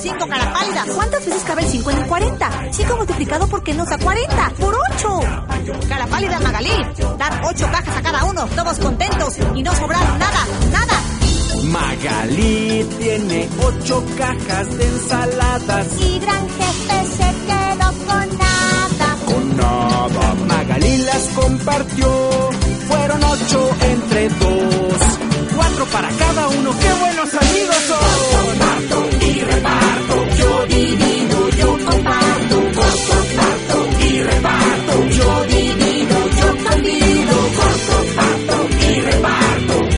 5 cara pálida. ¿Cuántas veces cabe el 5 en el 40? 5 multiplicado por qué nos da 40. ¡Por 8! Cara pálida, Magalí. Dar 8 cajas a cada uno, todos contentos y no sobrar nada, nada. Magalí tiene 8 cajas de ensaladas. Y Gran Jefe se quedó con nada.